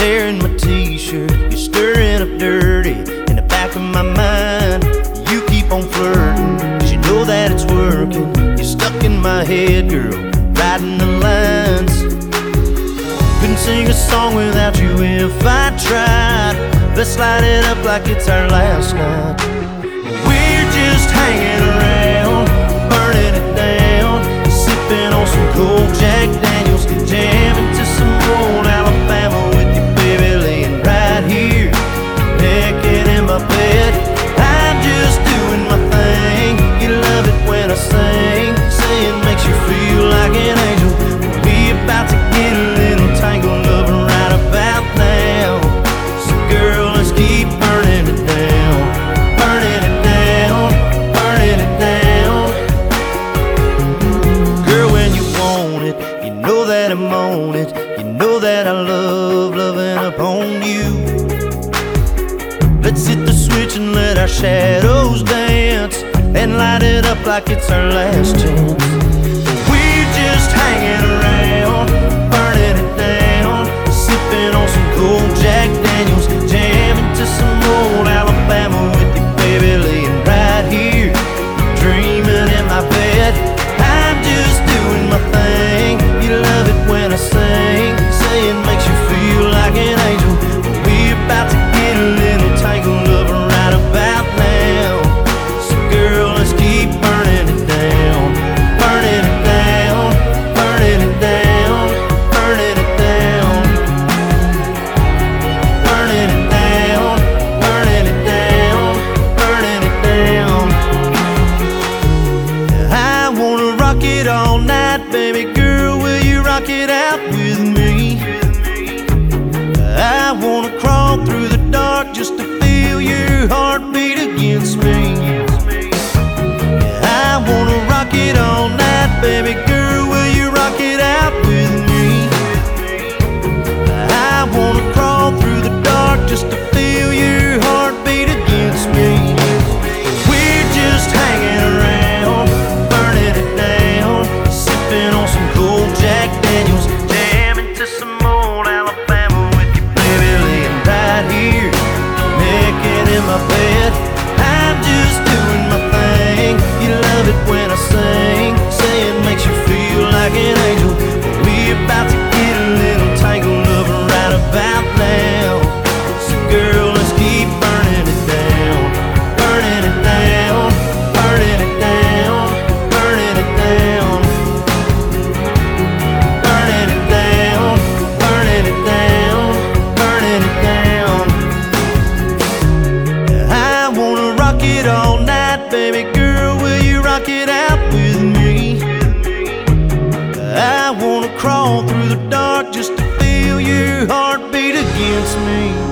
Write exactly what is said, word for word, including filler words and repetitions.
tearing my t-shirt, you're stirring up dirty in the back of my mind. You keep on flirting, cause you know that it's working. You're stuck in my head, girl, writing the lines. Couldn't sing a song without you if I tried. Let's light it up like it's our last night. We're just hanging around, burning it down, sipping on some cold Jack Daniels, jamming to some old Alabama with you, baby, laying right here, naked in my bed. I'm just doing my thing. You love it when I sing, saying makes you feel like an angel. We about to get a little tangled up right about now. So girl, let's keep burning it down, burning it down, burning it down. Girl, when you want it, you know that I'm on it. You know that I love loving upon you. Let's hit the switch and let our shadows dance, and light it up like it's our last chance. We're just hanging around, burning it down, sipping on some cold Jack Daniels, jamming to some old Alabama with you, baby, laying right here, dreaming in my bed. I'm just doing my thing. You love it when I sing, saying makes you feel like an angel. We're about to get a little tangled up right about now. So girl, let's keep burning it down, burning it down, burning it down, burning it down, burning it down, burning it down, burning it down. I wanna rock it all night, baby girl, will you rock it out with me? I wanna crawl through the dark just to feel your heartbeat against me. I wanna rock it all night, baby girl, will you rock it out with me? I wanna crawl through the dark just to feel your heartbeat against me. We're just hanging around, burning it down, sipping on some cold Jack Daniels, jamming to some old Alabama with you, baby, laying right here, naked in my bed. I'm just doing my thing. You love it when I sing, saying makes you feel like an angel. We about to get a little tangled up right about now. So girl, let's keep burning it down, burning it down, burning it down, burning it down, burning it down, burning it down, burning it down. I wanna rock it all night, baby girl, will you rock it out with me? I wanna crawl through the dark just to feel your heartbeat against me.